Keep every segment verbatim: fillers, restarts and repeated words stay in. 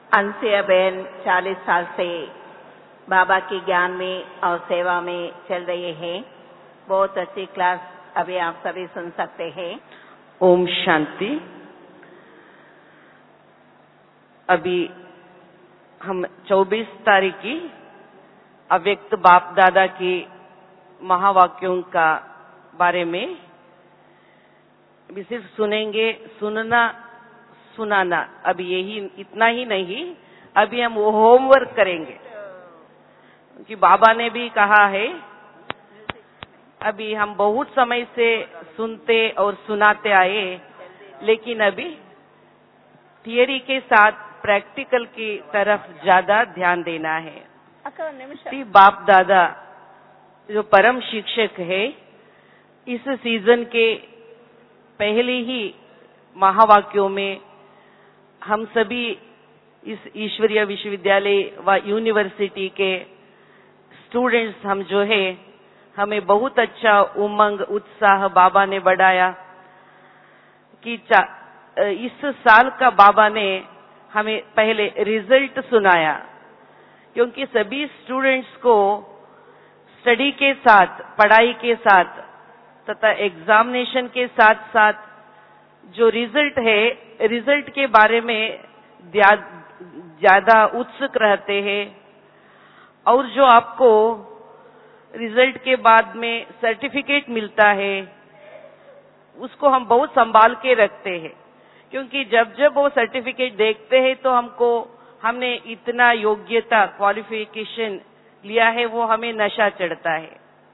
अनसिया बहन चालीस साल से बाबा के ज्ञान में और सेवा में चल रही है। बहुत अच्छी क्लास अभी आप सभी सुन सकते हैं। ओम शांति। अभी हम चौबीस तारीख की अव्यक्त बाप दादा की महावाक्यों का बारे में अभी सिर्फ सुनेंगे। सुनना सुनाना अभी यही इतना ही नहीं, अभी हम वो होमवर्क करेंगे कि बाबा ने भी कहा है। अभी हम बहुत समय से सुनते और सुनाते आए, लेकिन अभी थियरी के साथ प्रैक्टिकल की तरफ ज्यादा ध्यान देना है। कि बाप दादा जो परम शिक्षक है, इस सीजन के पहले ही महावाक्यों में हम सभी इस ईश्वरीय विश्वविद्यालय व यूनिवर्सिटी के स्टूडेंट्स हम जो है, हमें बहुत अच्छा उमंग उत्साह बाबा ने बढ़ाया कि इस साल का बाबा ने हमें पहले रिजल्ट सुनाया, क्योंकि सभी स्टूडेंट्स को स्टडी के साथ, पढ़ाई के साथ तथा एग्जामिनेशन के साथ साथ जो रिजल्ट है, रिजल्ट के बारे में ज्यादा उत्सुक रहते हैं। और जो आपको रिजल्ट के बाद में सर्टिफिकेट मिलता है, उसको हम बहुत संभाल के रखते हैं, क्योंकि जब जब वो सर्टिफिकेट देखते हैं तो हमको हमने इतना योग्यता क्वालिफिकेशन लिया है, वो हमें नशा चढ़ता है।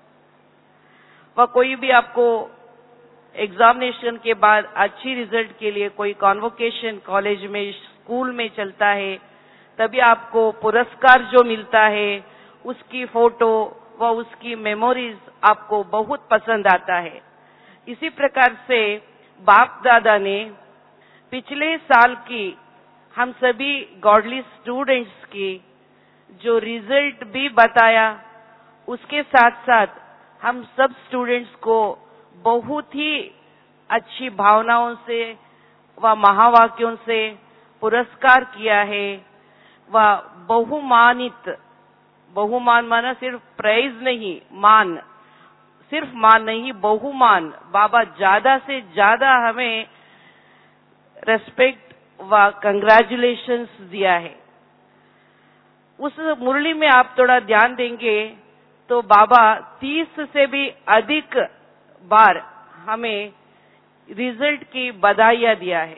वह कोई भी आपको एग्जामिनेशन के बाद अच्छी रिजल्ट के लिए कोई कॉन्वोकेशन कॉलेज में, स्कूल में चलता है, तभी आपको पुरस्कार जो मिलता है, उसकी फोटो व उसकी मेमोरीज आपको बहुत पसंद आता है। इसी प्रकार से बाप दादा ने पिछले साल की हम सभी गॉडली स्टूडेंट्स की जो रिजल्ट भी बताया, उसके साथ साथ हम सब स्टूडेंट्स को बहुत ही अच्छी भावनाओं से व महावाक्यों से पुरस्कार किया है। व बहुमानित, बहुमान माना सिर्फ प्राइज नहीं, मान, सिर्फ मान नहीं, बहुमान, बाबा ज्यादा से ज्यादा हमें रेस्पेक्ट व कंग्रेचुलेशंस दिया है। उस मुरली में आप थोड़ा ध्यान देंगे तो बाबा तीस से भी अधिक बार हमें रिजल्ट की बधाइयां दिया है।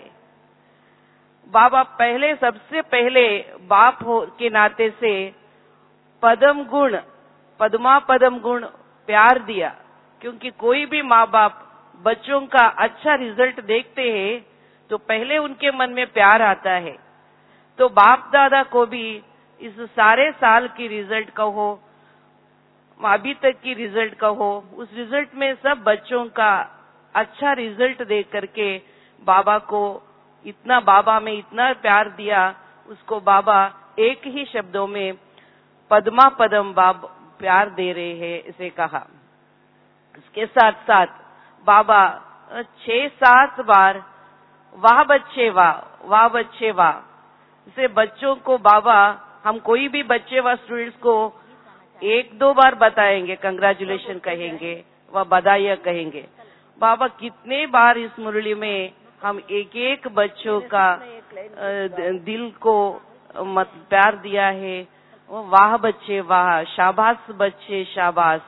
बाबा पहले, सबसे पहले बाप हो के नाते से पदम गुण, पद्मा पदम गुण प्यार दिया, क्योंकि कोई भी माँ बाप बच्चों का अच्छा रिजल्ट देखते हैं तो पहले उनके मन में प्यार आता है। तो बाप दादा को भी इस सारे साल की रिजल्ट कहो, अभी तक की रिजल्ट कहो, उस रिजल्ट में सब बच्चों का अच्छा रिजल्ट देख करके बाबा को इतना, बाबा में इतना प्यार दिया, उसको बाबा एक ही शब्दों में पद्मा पदम बाब प्यार दे रहे हैं, इसे कहा। इसके साथ साथ बाबा छह सात बार वाह बच्चे वाह, वाह बच्चे वाह, इसे बच्चों को बाबा, हम कोई भी बच्चे व स्टूडेंट्स को एक दो बार बताएंगे, कंग्रेचुलेशन कहेंगे व बधाइयां कहेंगे। बाबा कितने बार इस मुरली में हम एक एक बच्चों का दिल को मत प्यार दिया है। वाह बच्चे वाह, शाबाश बच्चे शाबाश।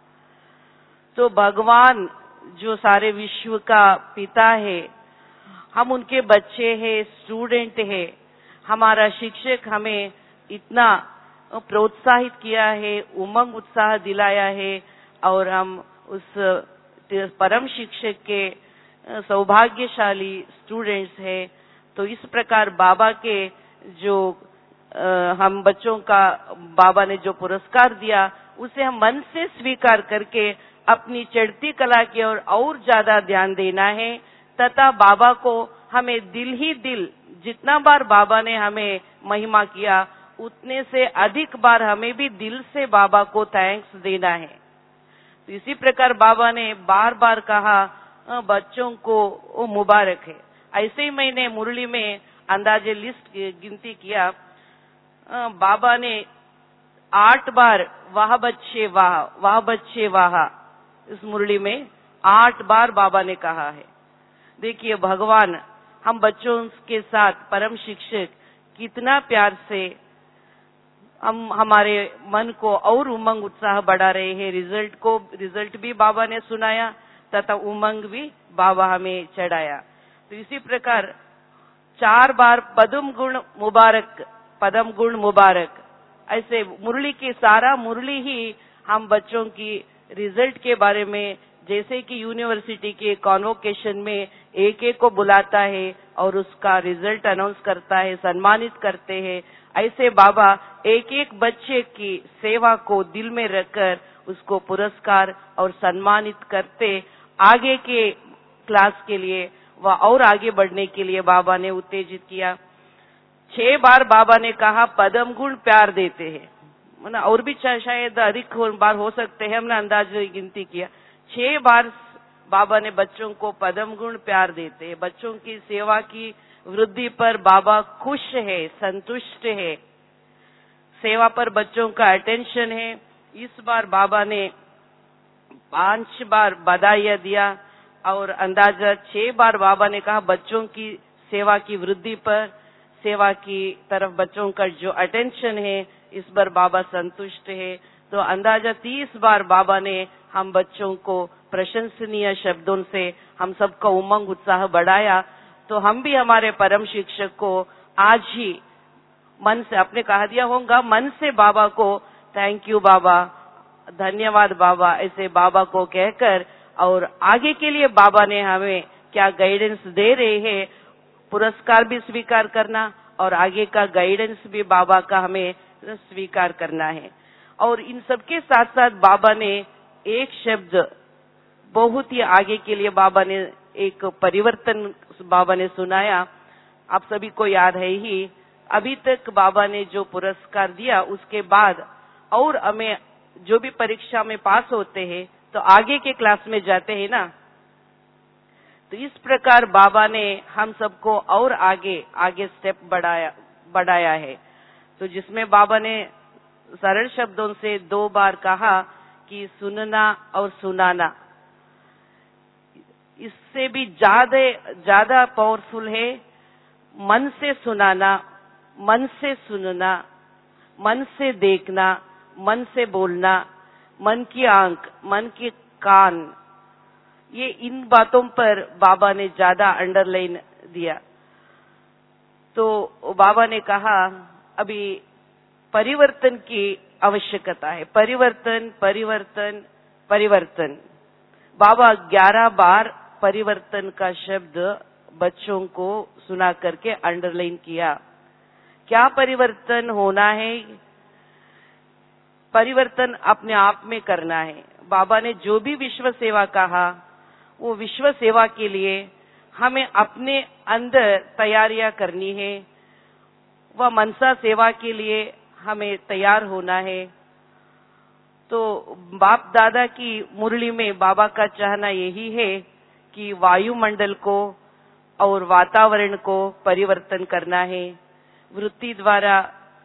तो भगवान जो सारे विश्व का पिता है, हम उनके बच्चे हैं, स्टूडेंट है। हमारा शिक्षक हमें इतना प्रोत्साहित किया है, उमंग उत्साह दिलाया है, और हम उस परम शिक्षक के सौभाग्यशाली स्टूडेंट्स हैं। तो इस प्रकार बाबा के जो आ, हम बच्चों का बाबा ने जो पुरस्कार दिया, उसे हम मन से स्वीकार करके अपनी चढ़ती कला की ओर और, और ज्यादा ध्यान देना है, तथा बाबा को हमें दिल ही दिल, जितना बार बाबा ने हमें महिमा किया, उतने से अधिक बार हमें भी दिल से बाबा को थैंक्स देना है। तो इसी प्रकार बाबा ने बार बार कहा बच्चों को वो मुबारक है। ऐसे ही मैंने मुरली में अंदाजे लिस्ट गिनती किया, बाबा ने आठ बार वाह बच्चे वाह वाह बच्चे वाह इस मुरली में आठ बार बाबा ने कहा है। देखिए भगवान हम बच्चों के साथ परम शिक्षक कितना प्यार से हम हमारे मन को और उमंग उत्साह बढ़ा रहे हैं। रिजल्ट को रिजल्ट भी बाबा ने सुनाया तथा उमंग भी बाबा हमें चढ़ाया। तो इसी प्रकार चार बार पदम गुण मुबारक पदम गुण मुबारक, ऐसे मुरली की सारा मुरली ही हम बच्चों की रिजल्ट के बारे में, जैसे कि यूनिवर्सिटी के कॉन्वोकेशन में एक एक को बुलाता है और उसका रिजल्ट अनाउंस करता है, सम्मानित करते हैं, ऐसे बाबा एक एक बच्चे की सेवा को दिल में रखकर उसको पुरस्कार और सम्मानित करते आगे के क्लास के लिए व और आगे बढ़ने के लिए बाबा ने उत्तेजित किया। छह बार बाबा ने कहा पदम गुण प्यार देते हैं, ना और भी शायद अधिक बार हो सकते हैं, हमने अंदाज गिनती किया। छह बार बाबा ने बच्चों को पदम गुण प्यार देते हैं। बच्चों की सेवा की वृद्धि पर बाबा खुश है, संतुष्ट है, सेवा पर बच्चों का अटेंशन है। इस बार बाबा ने पांच बार बधाई दिया और अंदाजा छह बार बाबा ने कहा बच्चों की सेवा की वृद्धि पर, सेवा की तरफ बच्चों का जो अटेंशन है इस पर बाबा संतुष्ट है। तो अंदाजा तीस बार बाबा ने हम बच्चों को प्रशंसनीय शब्दों से हम सबका उमंग उत्साह बढ़ाया। तो हम भी हमारे परम शिक्षक को आज ही मन से, आपने कहा दिया होगा मन से बाबा को थैंक यू बाबा, धन्यवाद बाबा, ऐसे बाबा को कहकर और आगे के लिए बाबा ने हमें क्या गाइडेंस दे रहे हैं, पुरस्कार भी स्वीकार करना और आगे का गाइडेंस भी बाबा का हमें स्वीकार करना है। और इन सबके साथ साथ बाबा ने एक शब्द बहुत ही आगे के लिए बाबा ने एक परिवर्तन बाबा ने सुनाया, आप सभी को याद है ही। अभी तक बाबा ने जो पुरस्कार दिया उसके बाद और हमें जो भी परीक्षा में पास होते हैं तो आगे के क्लास में जाते हैं ना, तो इस प्रकार बाबा ने हम सबको और आगे आगे स्टेप बढ़ाया बढ़ाया है। तो जिसमें बाबा ने सरल शब्दों से दो बार कहा कि सुनना और सुनाना, इससे भी ज्यादा ज्यादा पावरफुल है मन से सुनाना, मन से सुनना, मन से देखना, मन से बोलना, मन की आंख, मन के कान, ये इन बातों पर बाबा ने ज्यादा अंडरलाइन दिया। तो बाबा ने कहा अभी परिवर्तन की आवश्यकता है, परिवर्तन परिवर्तन परिवर्तन। बाबा ग्यारह बार परिवर्तन का शब्द बच्चों को सुना करके अंडरलाइन किया। क्या परिवर्तन होना है? परिवर्तन अपने आप में करना है। बाबा ने जो भी विश्व सेवा कहा वो विश्व सेवा के लिए हमें अपने अंदर तैयारियां करनी है, वह मनसा सेवा के लिए हमें तैयार होना है। तो बाप दादा की मुरली में बाबा का चाहना यही है कि वायुमंडल को और वातावरण को परिवर्तन करना है, वृत्ति द्वारा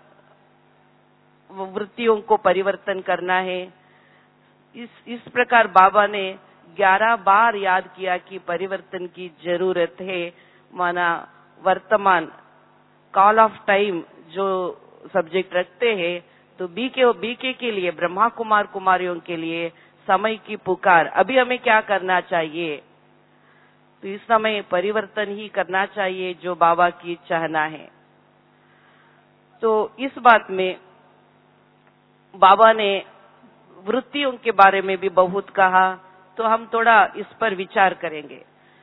वृत्तियों को परिवर्तन करना है। इस इस प्रकार बाबा ने ग्यारह बार याद किया कि परिवर्तन की जरूरत है। माना वर्तमान कॉल ऑफ टाइम जो सब्जेक्ट रखते हैं, तो बीके बीके के लिए, ब्रह्मा कुमार कुमारियों के लिए समय की पुकार, अभी हमें क्या करना चाहिए? तो इस समय परिवर्तन ही करना चाहिए जो बाबा की चाहना है। तो इस बात में बाबा ने वृत्तियों के बारे में भी बहुत कहा, तो हम थोड़ा इस पर विचार करेंगे।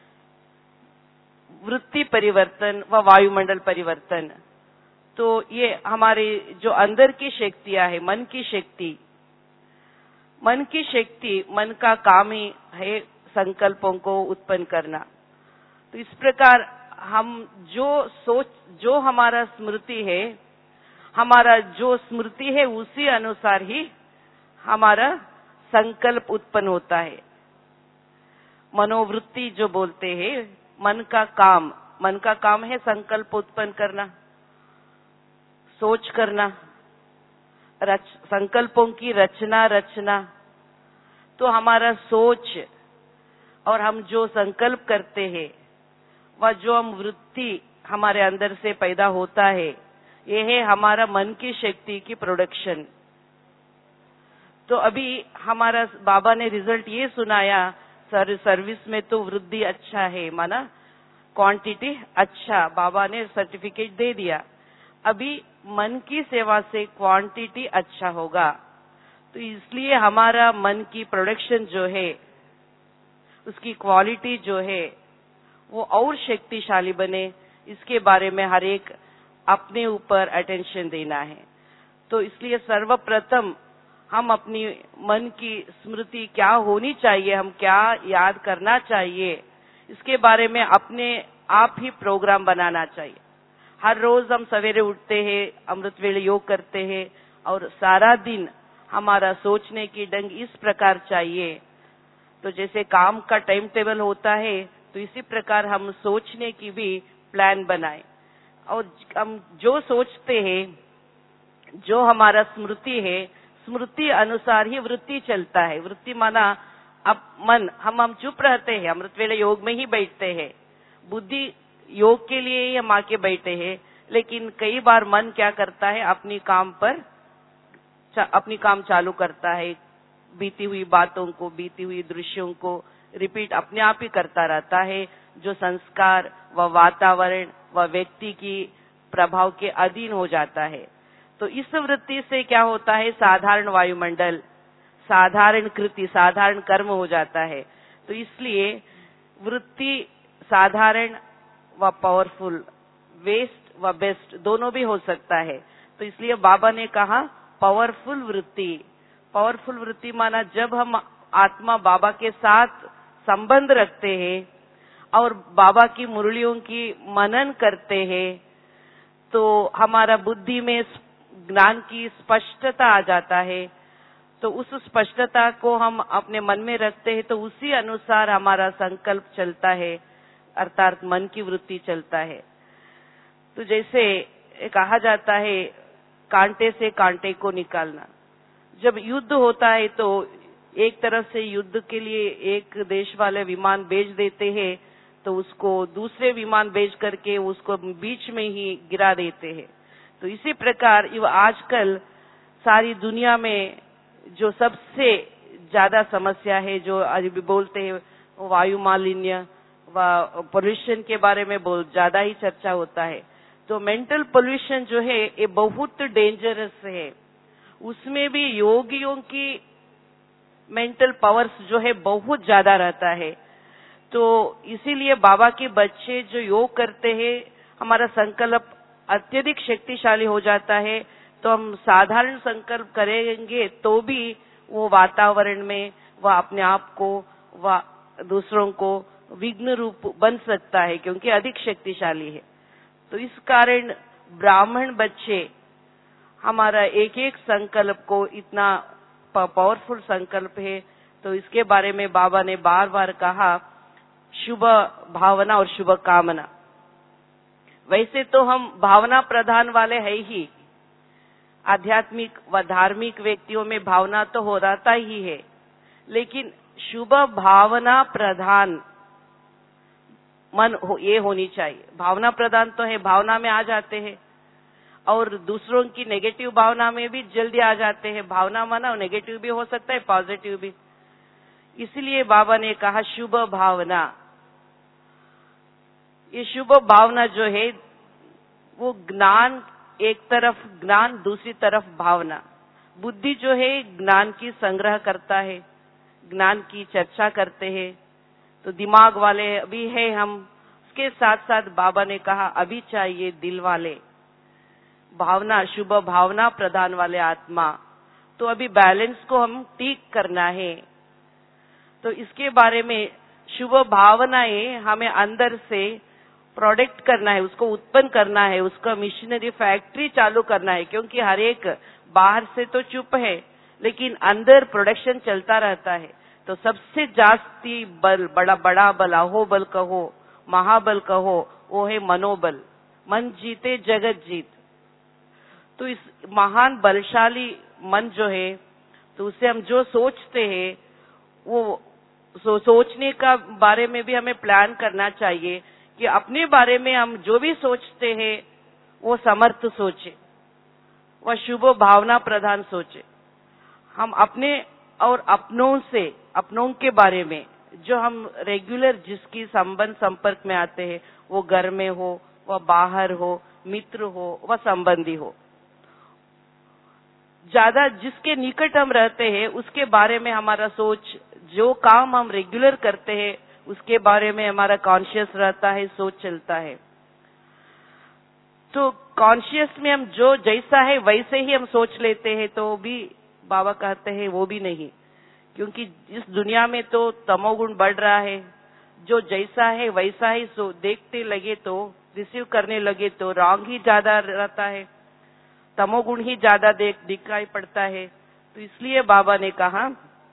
वृत्ति परिवर्तन व वायुमंडल परिवर्तन, तो ये हमारे जो अंदर की शक्तियां है, मन की शक्ति, मन की शक्ति, मन का काम ही है संकल्पों को उत्पन्न करना। तो इस प्रकार हम जो सोच, जो हमारा स्मृति है, हमारा जो स्मृति है उसी अनुसार ही हमारा संकल्प उत्पन्न होता है। मनोवृत्ति जो बोलते हैं, मन का काम, मन का काम है संकल्प उत्पन्न करना, सोच करना, रच संकल्पों की रचना रचना। तो हमारा सोच और हम जो संकल्प करते हैं वह जो हम वृत्ति हमारे अंदर से पैदा होता है, ये है हमारा मन की शक्ति की प्रोडक्शन। तो अभी हमारा बाबा ने रिजल्ट ये सुनाया, सर सर्विस में तो वृद्धि अच्छा है, माना क्वांटिटी अच्छा, बाबा ने सर्टिफिकेट दे दिया। अभी मन की सेवा से क्वांटिटी अच्छा होगा, तो इसलिए हमारा मन की प्रोडक्शन जो है, उसकी क्वालिटी जो है वो और शक्तिशाली बने, इसके बारे में हर एक अपने ऊपर अटेंशन देना है। तो इसलिए सर्वप्रथम हम अपनी मन की स्मृति क्या होनी चाहिए, हम क्या याद करना चाहिए, इसके बारे में अपने आप ही प्रोग्राम बनाना चाहिए। हर रोज हम सवेरे उठते हैं, अमृत वेले योग करते हैं और सारा दिन हमारा सोचने की ढंग इस प्रकार चाहिए। तो जैसे काम का टाइम टेबल होता है, तो इसी प्रकार हम सोचने की भी प्लान बनाएं और हम जो सोचते हैं, जो हमारा स्मृति है, स्मृति अनुसार ही वृत्ति चलता है। वृत्ति माना अब मन, हम हम चुप रहते हैं, अमृत वेले योग में ही बैठते हैं, बुद्धि योग के लिए ही हम आके बैठे हैं, लेकिन कई बार मन क्या करता है, अपनी काम पर अपनी काम चालू करता है, बीती हुई बातों को, बीती हुई दृश्यों को रिपीट अपने आप ही करता रहता है, जो संस्कार व वातावरण व व्यक्ति की प्रभाव के अधीन हो जाता है। तो इस वृत्ति से क्या होता है, साधारण वायुमंडल, साधारण कृति, साधारण कर्म हो जाता है। तो इसलिए वृत्ति साधारण व पावरफुल, वेस्ट व बेस्ट दोनों भी हो सकता है। तो इसलिए बाबा ने कहा पावरफुल वृत्ति। पावरफुल वृत्ति माना जब हम आत्मा बाबा के साथ संबंध रखते हैं और बाबा की मुरलियों की मनन करते हैं, तो हमारा बुद्धि में ज्ञान की स्पष्टता आ जाता है। तो उस स्पष्टता को हम अपने मन में रखते हैं, तो उसी अनुसार हमारा संकल्प चलता है, अर्थात मन की वृत्ति चलता है। तो जैसे कहा जाता है, कांटे से कांटे को निकालना। जब युद्ध होता है तो एक तरफ से युद्ध के लिए एक देश वाले विमान भेज देते हैं, तो उसको दूसरे विमान भेज करके उसको बीच में ही गिरा देते हैं। तो इसी प्रकार आजकल सारी दुनिया में जो सबसे ज्यादा समस्या है, जो आज भी बोलते हैं वायु मालिन्य व पोल्यूशन के बारे में बहुत ज्यादा ही चर्चा होता है। तो मेंटल पोल्यूशन जो है ये बहुत डेंजरस है। उसमें भी योगियों की मेंटल पावर्स जो है बहुत ज्यादा रहता है। तो इसीलिए बाबा के बच्चे जो योग करते हैं, हमारा संकल्प अत्यधिक शक्तिशाली हो जाता है। तो हम साधारण संकल्प करेंगे तो भी वो वातावरण में वह अपने आप को व दूसरों को विघ्न रूप बन सकता है, क्योंकि अधिक शक्तिशाली है। तो इस कारण ब्राह्मण बच्चे हमारा एक एक संकल्प को इतना पावरफुल संकल्प है, तो इसके बारे में बाबा ने बार बार कहा शुभ भावना और शुभ कामना। वैसे तो हम भावना प्रधान वाले है ही, आध्यात्मिक व धार्मिक व्यक्तियों में भावना तो हो रहता ही है, लेकिन शुभ भावना प्रधान मन हो, ये होनी चाहिए। भावना प्रधान तो है, भावना में आ जाते हैं और दूसरों की नेगेटिव भावना में भी जल्दी आ जाते हैं। भावना माना नेगेटिव भी हो सकता है, पॉजिटिव भी। इसलिए बाबा ने कहा शुभ भावना। ये शुभ भावना जो है वो ज्ञान, एक तरफ ज्ञान, दूसरी तरफ भावना। बुद्धि जो है ज्ञान की संग्रह करता है, ज्ञान की चर्चा करते हैं, तो दिमाग वाले अभी है हम। उसके साथ साथ बाबा ने कहा अभी चाहिए दिल वाले, भावना, शुभ भावना प्रधान वाले आत्मा। तो अभी बैलेंस को हम ठीक करना है। तो इसके बारे में शुभ भावनाएं हमें अंदर से प्रोडक्ट करना है, उसको उत्पन्न करना है, उसका मिशनरी फैक्ट्री चालू करना है। क्योंकि हर एक बाहर से तो चुप है, लेकिन अंदर प्रोडक्शन चलता रहता है। तो सबसे जास्ती बल, बड़ा बड़ा बल, अहो बल कहो, महाबल कहो, वो है मनोबल। मन जीते जगत जीत। तो इस महान बलशाली मन जो है, तो उससे हम जो सोचते हैं वो सो, सोचने का बारे में भी हमें प्लान करना चाहिए कि अपने बारे में हम जो भी सोचते हैं वो समर्थ सोचे, वह शुभ भावना प्रधान सोचे। हम अपने और अपनों से, अपनों के बारे में, जो हम रेगुलर जिसकी संबंध संपर्क में आते हैं, वो घर में हो, वह बाहर हो, मित्र हो, वह संबंधी हो, ज्यादा जिसके निकट हम रहते हैं उसके बारे में हमारा सोच, जो काम हम रेगुलर करते हैं उसके बारे में हमारा कॉन्शियस रहता है, सोच चलता है। तो कॉन्शियस में हम जो जैसा है वैसे ही हम सोच लेते हैं, तो भी बाबा कहते हैं वो भी नहीं, क्योंकि इस दुनिया में तो तमोगुण बढ़ रहा है। जो जैसा है वैसा ही सो देखते लगे तो, रिसीव करने लगे तो रॉन्ग ही ज्यादा रहता है, तमोगुण ही ज्यादा देख दिखाई पड़ता है। तो इसलिए बाबा ने कहा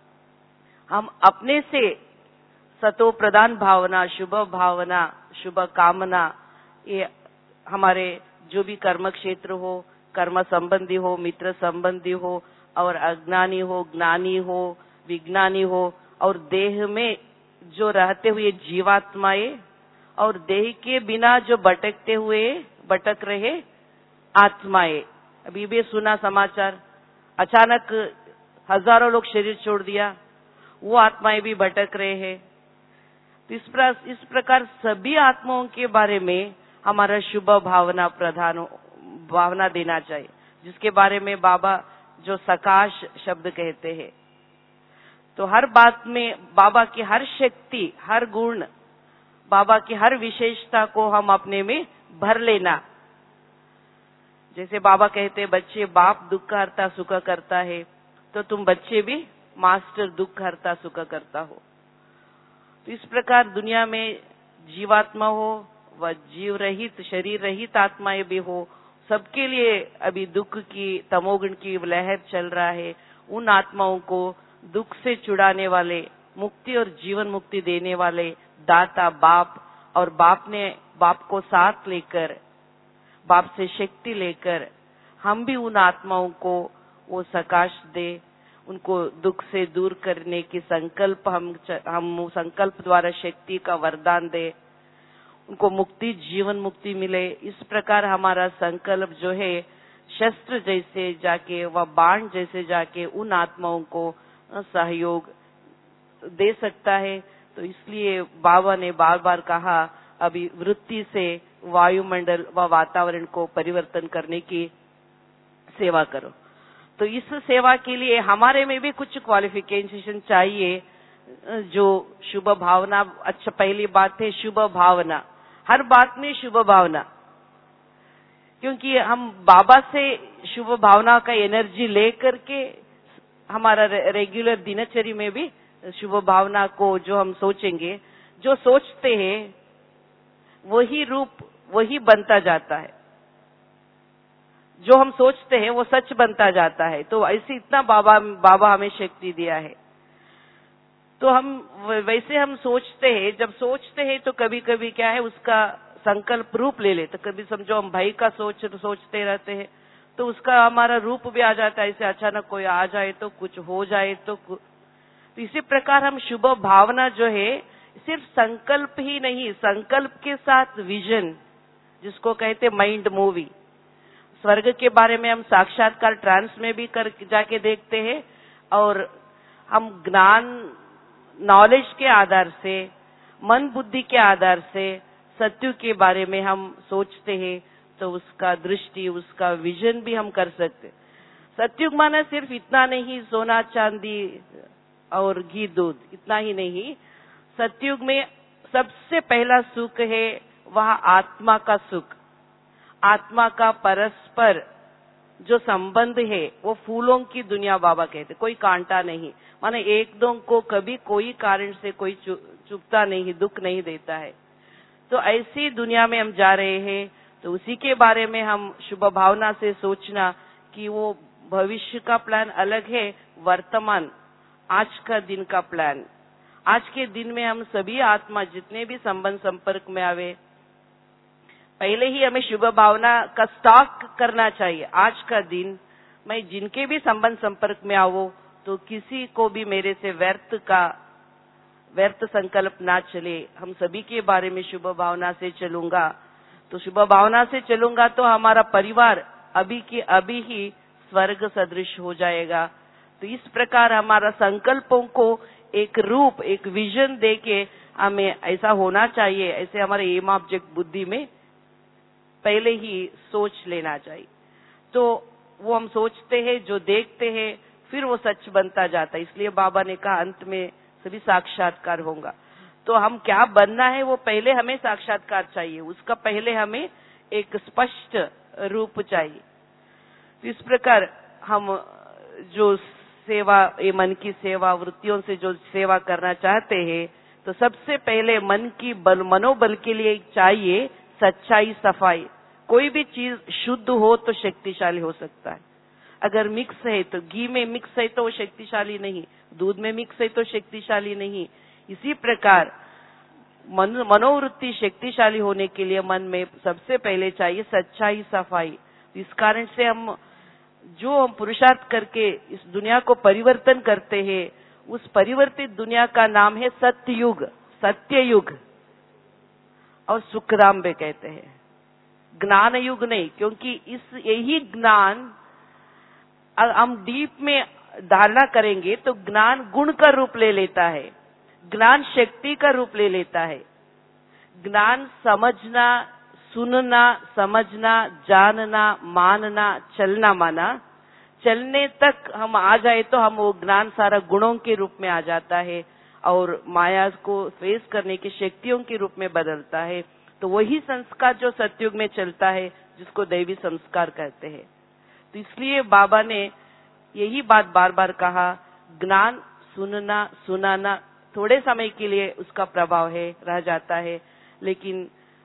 हम अपने से सतो प्रधान भावना, शुभ भावना, शुभ कामना, ये हमारे जो भी कर्म क्षेत्र हो, कर्म संबंधी हो, मित्र संबंधी हो, और अज्ञानी हो, ज्ञानी हो, विज्ञानी हो, और देह में जो रहते हुए जीवात्माएं, और देह के बिना जो भटकते हुए भटक रहे आत्माएं। अभी भी सुना समाचार, अचानक हजारों लोग शरीर छोड़ दिया, वो आत्माएं भी भटक रहे हैं। तो इस, प्र, इस प्रकार सभी आत्माओं के बारे में हमारा शुभ भावना प्रधान भावना देना चाहिए, जिसके बारे में बाबा जो सकाश शब्द कहते हैं। तो हर बात में बाबा की हर शक्ति, हर गुण, बाबा की हर विशेषता को हम अपने में भर लेना। जैसे बाबा कहते हैं बच्चे बाप दुख हरता सुख करता है, तो तुम बच्चे भी मास्टर दुख हरता सुख करता हो। तो इस प्रकार दुनिया में जीवात्मा हो व जीव रहित, शरीर रहित आत्माएं भी हो, सबके लिए अभी दुख की, तमोगुण की लहर चल रहा है। उन आत्माओं को दुख से छुड़ाने वाले, मुक्ति और जीवन मुक्ति देने वाले दाता बाप, और बाप ने बाप को साथ लेकर, बाप से शक्ति लेकर हम भी उन आत्माओं को वो सकाश दे, उनको दुख से दूर करने की संकल्प हम हम संकल्प द्वारा शक्ति का वरदान दे, उनको मुक्ति जीवन मुक्ति मिले। इस प्रकार हमारा संकल्प जो है शस्त्र जैसे जाके व बाण जैसे जाके उन आत्माओं को सहयोग दे सकता है। तो इसलिए बाबा ने बार बार कहा अभी वृत्ति से वायुमंडल व वातावरण को परिवर्तन करने की सेवा करो। तो इस सेवा के लिए हमारे में भी कुछ क्वालिफिकेशन चाहिए, जो शुभ भावना। अच्छा, पहली बात है शुभ भावना, हर बात में शुभ भावना, क्योंकि हम बाबा से शुभ भावना का एनर्जी लेकर के हमारा रेगुलर दिनचर्या में भी शुभ भावना को जो हम सोचेंगे, जो सोचते हैं वही रूप वही बनता जाता है, जो हम सोचते हैं वो सच बनता जाता है। तो ऐसे इतना बाबा बाबा हमें शक्ति दिया है। तो हम वैसे हम सोचते हैं, जब सोचते हैं तो कभी कभी क्या है उसका संकल्प रूप ले लेते। कभी समझो हम भाई का सोच सोचते रहते हैं तो उसका हमारा रूप भी आ जाता है, ऐसे अचानक कोई आ जाए तो, कुछ हो जाए तो, तो इसी प्रकार हम शुभ भावना जो है सिर्फ संकल्प ही नहीं, संकल्प के साथ विजन, जिसको कहते माइंड मूवी। स्वर्ग के बारे में हम साक्षात्कार ट्रांस में भी कर जाके देखते हैं, और हम ज्ञान नॉलेज के आधार से, मन बुद्धि के आधार से सत्य के बारे में हम सोचते हैं, तो उसका दृष्टि, उसका विजन भी हम कर सकते। सत्युग माना सिर्फ इतना नहीं, सोना चांदी और घी दूध, इतना ही नहीं। सत्युग में सबसे पहला सुख है वह आत्मा का सुख, आत्मा का परस्पर जो संबंध है वो फूलों की दुनिया बाबा कहते, कोई कांटा नहीं, माने एक दो को कभी कोई कारण से कोई चुभता नहीं, दुख नहीं देता है। तो ऐसी दुनिया में हम जा रहे हैं, तो उसी के बारे में हम शुभ भावना से सोचना कि वो भविष्य का प्लान अलग है, वर्तमान आज का दिन का प्लान। आज के दिन में हम सभी आत्मा जितने भी संबंध संपर्क में आवे, पहले ही हमें शुभ भावना का स्टॉक करना चाहिए। आज का दिन मैं जिनके भी संबंध संपर्क में आऊं तो किसी को भी मेरे से व्यर्थ का व्यर्थ संकल्प ना चले। हम सभी के बारे में शुभ भावना से चलूंगा, तो शुभ भावना से चलूंगा तो हमारा परिवार अभी के अभी ही स्वर्ग सदृश हो जाएगा। तो इस प्रकार हमारा संकल्पों को एक रूप, एक विजन देके हमें ऐसा होना चाहिए, ऐसे हमारे एम ऑब्जेक्ट बुद्धि में पहले ही सोच लेना चाहिए। तो वो हम सोचते हैं, जो देखते हैं, फिर वो सच बनता जाता है। इसलिए बाबा ने कहा अंत में सभी साक्षात्कार होगा। तो हम क्या बनना है वो पहले हमें साक्षात्कार चाहिए, उसका पहले हमें एक स्पष्ट रूप चाहिए। तो इस प्रकार हम जो सेवा, ये मन की सेवा वृत्तियों से जो सेवा करना चाहते हैं, तो सबसे पहले मन की बल मनोबल के लिए चाहिए सच्चाई, सफाई। कोई भी चीज शुद्ध हो तो शक्तिशाली हो सकता है। अगर मिक्स है तो, घी में मिक्स है तो वो शक्तिशाली नहीं, दूध में मिक्स है तो शक्तिशाली नहीं। इसी प्रकार मन मनोवृत्ति शक्तिशाली होने के लिए मन में सबसे पहले चाहिए सच्चाई, सफाई। इस कारण से हम जो हम पुरुषार्थ करके इस दुनिया को परिवर्तन करते हैं, उस परिवर्तित दुनिया का नाम है सत्ययुग, सत्ययुग, और सुखधाम भी कहते हैं, ज्ञान युग नहीं। क्योंकि इस यही ज्ञान हम डीप में धारणा करेंगे तो ज्ञान गुण का रूप ले लेता है, ज्ञान शक्ति का रूप ले लेता है। ज्ञान समझना, सुनना, समझना, जानना, मानना, चलना माना, चलने तक हम आ जाए तो हम वो ज्ञान सारा गुणों के रूप में आ जाता है और माया को फेस करने की शक्तियों के रूप में बदलता है। तो वही संस्कार जो सतयुग में चलता है, जिसको दैवी संस्कार कहते हैं। तो इसलिए बाबा ने यही बात बार बार कहा, ज्ञान सुनना, सुनाना थोड़े समय के लिए उसका प्रभाव है, रह जाता है, लेकिन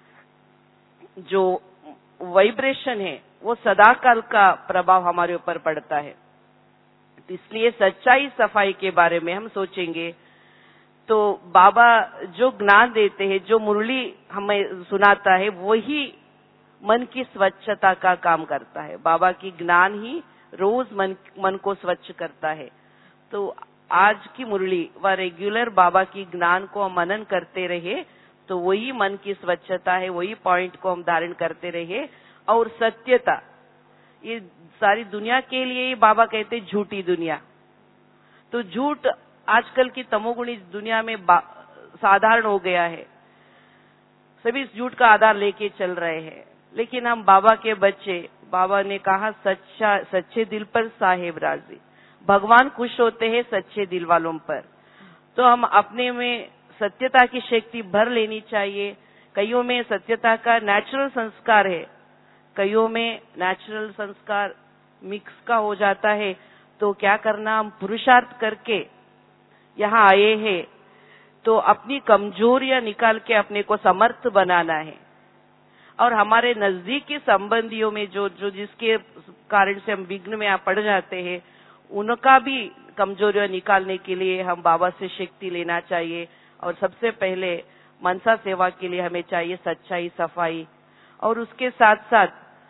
जो वाइब्रेशन है वो सदाकाल का प्रभाव हमारे ऊपर पड़ता है। तो इसलिए सच्चाई, सफाई के बारे में हम सोचेंगे तो बाबा जो ज्ञान देते हैं, जो मुरली हमें सुनाता है, वही मन की स्वच्छता का काम करता है। बाबा की ज्ञान ही रोज मन मन को स्वच्छ करता है। तो आज की मुरली व रेगुलर बाबा की ज्ञान को हम मनन करते रहे तो वही मन की स्वच्छता है, वही पॉइंट को हम धारण करते रहे। और सत्यता, ये सारी दुनिया के लिए ही बाबा कहते झूठी दुनिया। तो झूठ आजकल की तमोगुणी दुनिया में साधारण हो गया है, सभी इस झूठ का आधार लेके चल रहे हैं। लेकिन हम बाबा के बच्चे, बाबा ने कहा सच्चा सच्चे दिल पर साहेब राजी, भगवान खुश होते हैं सच्चे दिल वालों पर। तो हम अपने में सत्यता की शक्ति भर लेनी चाहिए। कईयों में सत्यता का नेचुरल संस्कार है, कईयों में नेचुरल संस्कार मिक्स का हो जाता है। तो क्या करना, हम पुरुषार्थ करके यहाँ आए हैं तो अपनी कमजोरियां निकाल के अपने को समर्थ बनाना है। और हमारे नजदीकी संबंधियों में जो जो जिसके कारण से हम विघ्न में पड़ जाते हैं, उनका भी कमजोरियां निकालने के लिए हम बाबा से शक्ति लेना चाहिए। और सबसे पहले मनसा सेवा के लिए हमें चाहिए सच्चाई, सफाई, और उसके साथ साथ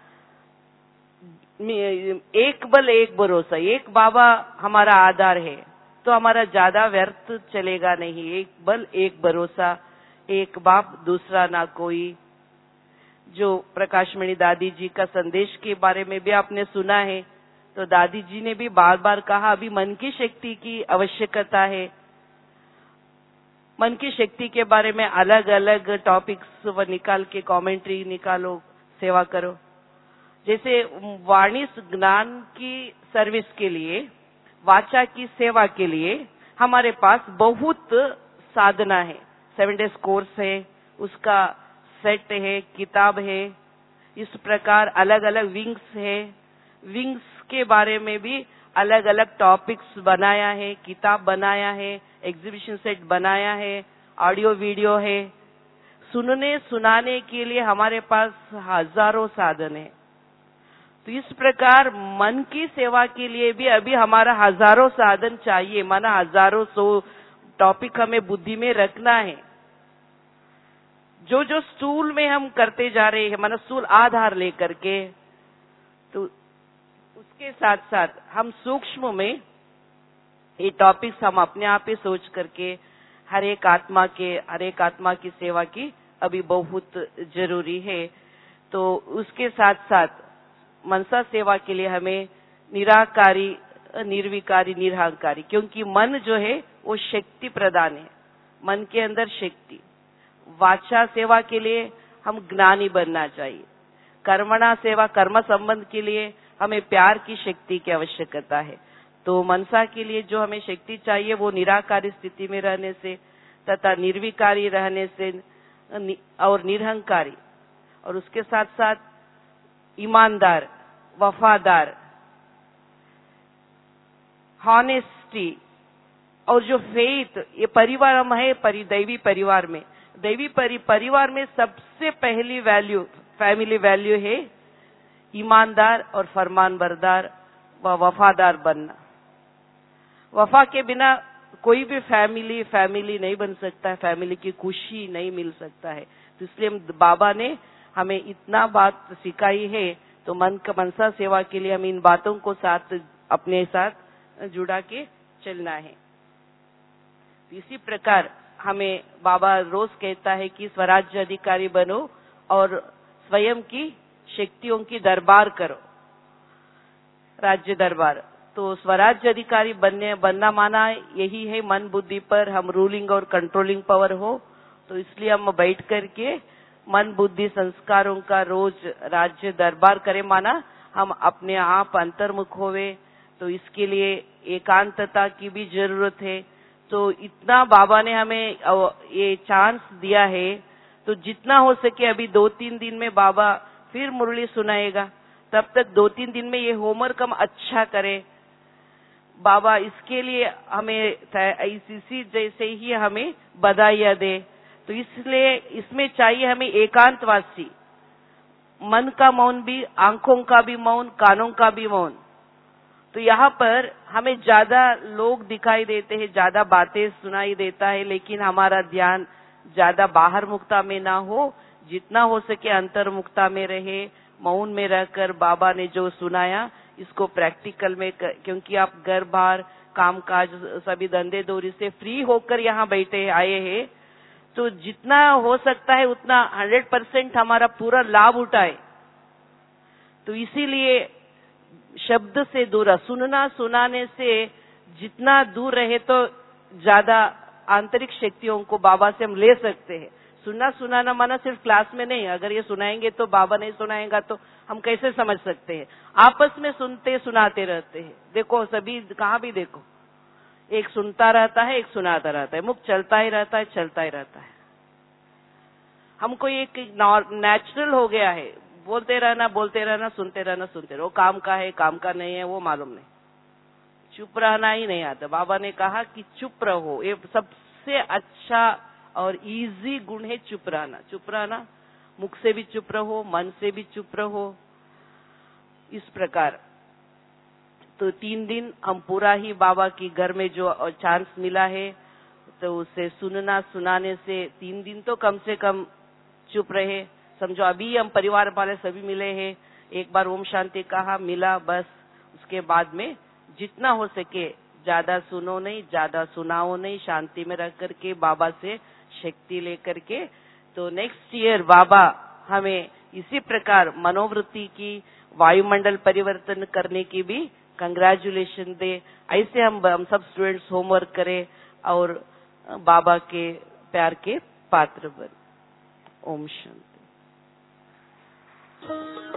एक बल एक भरोसा। एक बाबा हमारा आधार है तो हमारा ज्यादा व्यर्थ चलेगा नहीं। एक बल एक भरोसा, एक बाप दूसरा ना कोई। जो प्रकाशमणि दादी जी का संदेश के बारे में भी आपने सुना है, तो दादी जी ने भी बार बार कहा अभी मन की शक्ति की आवश्यकता है। मन की शक्ति के बारे में अलग अलग टॉपिक्स वो निकाल के कमेंट्री निकालो, सेवा करो। जैसे वाणी ज्ञान की सर्विस के लिए, वाचा की सेवा के लिए हमारे पास बहुत साधना है। सेवन डेज कोर्स है, उसका सेट है, किताब है। इस प्रकार अलग अलग विंग्स है, विंग्स के बारे में भी अलग अलग टॉपिक्स बनाया है, किताब बनाया है, एग्जीबिशन सेट बनाया है, ऑडियो वीडियो है। सुनने सुनाने के लिए हमारे पास हजारों साधन है। तो इस प्रकार मन की सेवा के लिए भी अभी हमारा हजारों साधन चाहिए, माना हजारों सौ टॉपिक हमें बुद्धि में रखना है। जो जो स्थूल में हम करते जा रहे हैं, मतलब स्थूल आधार लेकर के, तो उसके साथ साथ हम सूक्ष्म में ये टॉपिक्स हम अपने आप ही सोच करके हर एक आत्मा के हर एक आत्मा की सेवा की अभी बहुत जरूरी है। तो उसके साथ साथ मनसा सेवा के लिए हमें निराकारी, निर्विकारी, निरहंकारी, क्योंकि मन जो है वो शक्ति प्रदान है, मन के अंदर शक्ति। वाचा सेवा के लिए हम ज्ञानी बनना चाहिए। कर्मणा सेवा, कर्म संबंध के लिए हमें प्यार की शक्ति की आवश्यकता है। तो मनसा के लिए जो हमें शक्ति चाहिए वो निराकारी स्थिति में रहने से तथा निर्विकारी रहने से और निरहंकारी, और उसके साथ साथ ईमानदार, वफादार, हॉनेस्टी, और जो फेथ, ये परिवार हम है परि दैवी परिवार में, दैवी परि, परिवार में सबसे पहली वैल्यू, फैमिली वैल्यू है ईमानदार और फरमानबरदार व वफादार बनना। वफा के बिना कोई भी फैमिली फैमिली नहीं बन सकता है, फैमिली की खुशी नहीं मिल सकता है। तो इसलिए बाबा ने हमें इतना बात सिखाई है, तो मन का मनसा सेवा के लिए हम इन बातों को साथ अपने साथ जुड़ा के चलना है। इसी प्रकार हमें बाबा रोज कहता है कि स्वराज्य अधिकारी बनो और स्वयं की शक्तियों की दरबार करो, राज्य दरबार। तो स्वराज्य अधिकारी बनने बनना माना यही है मन बुद्धि पर हम रूलिंग और कंट्रोलिंग पावर हो। तो इसलिए हम बैठ करके मन बुद्धि संस्कारों का रोज राज्य दरबार करे, माना हम अपने आप अंतर्मुख होवे। तो इसके लिए एकांतता की भी जरूरत है। तो इतना बाबा ने हमें ये चांस दिया है, तो जितना हो सके अभी दो तीन दिन में बाबा फिर मुरली सुनाएगा, तब तक दो तीन दिन में ये होमवर्क हम अच्छा करें। बाबा इसके लिए हमें इसी जैसे ही हमें बधाइयां दे। तो इसलिए इसमें चाहिए हमें एकांतवासी, मन का मौन भी, आंखों का भी मौन, कानों का भी मौन। तो यहाँ पर हमें ज्यादा लोग दिखाई देते हैं, ज्यादा बातें सुनाई देता है, लेकिन हमारा ध्यान ज्यादा बाहर मुक्ता में ना हो, जितना हो सके अंतर्मुक्ता में रहे, मौन में रहकर बाबा ने जो सुनाया इसको प्रैक्टिकल में, क्योंकि आप घर बार काम काज सभी धंधे दोरी से फ्री होकर यहाँ बैठे आए हैं, तो जितना हो सकता है उतना हंड्रेड परसेंट हमारा पूरा लाभ उठाए। तो इसीलिए शब्द से दूर, सुनना सुनाने से जितना दूर रहे तो ज्यादा आंतरिक शक्तियों को बाबा से हम ले सकते हैं। सुनना सुनाना माना सिर्फ क्लास में नहीं, अगर ये सुनाएंगे तो बाबा नहीं सुनाएगा तो हम कैसे समझ सकते हैं। आपस में सुनते सुनाते रहते हैं। देखो सभी कहाँ भी देखो, एक सुनता रहता है, एक सुनाता रहता है, मुख चलता ही रहता है, चलता ही रहता है। हमको एक नेचुरल हो गया है, बोलते रहना बोलते रहना, सुनते रहना सुनते रहो। काम का है काम का नहीं है वो मालूम नहीं, चुप रहना ही नहीं आता। बाबा ने कहा कि चुप रहो, ये सबसे अच्छा और इजी गुण है चुप रहना। चुप रहना, मुख से भी चुप रहो, मन से भी चुप रहो। इस प्रकार तो तीन दिन हम पूरा ही बाबा की घर में जो चांस मिला है, तो उसे सुनना सुनाने से तीन दिन तो कम से कम चुप रहे। समझो अभी हम परिवार वाले सभी मिले हैं, एक बार ओम शांति कहा, मिला, बस उसके बाद में जितना हो सके ज्यादा सुनो नहीं, ज्यादा सुनाओ नहीं, शांति में रह करके बाबा से शक्ति लेकर के। तो नेक्स्ट ईयर बाबा हमें इसी प्रकार मनोवृत्ति की, वायुमंडल परिवर्तन करने की भी कंग्रेचुलेशन दे। ऐसे हम हम सब स्टूडेंट्स होमवर्क करें और बाबा के प्यार के पात्र बने। ओम शांति।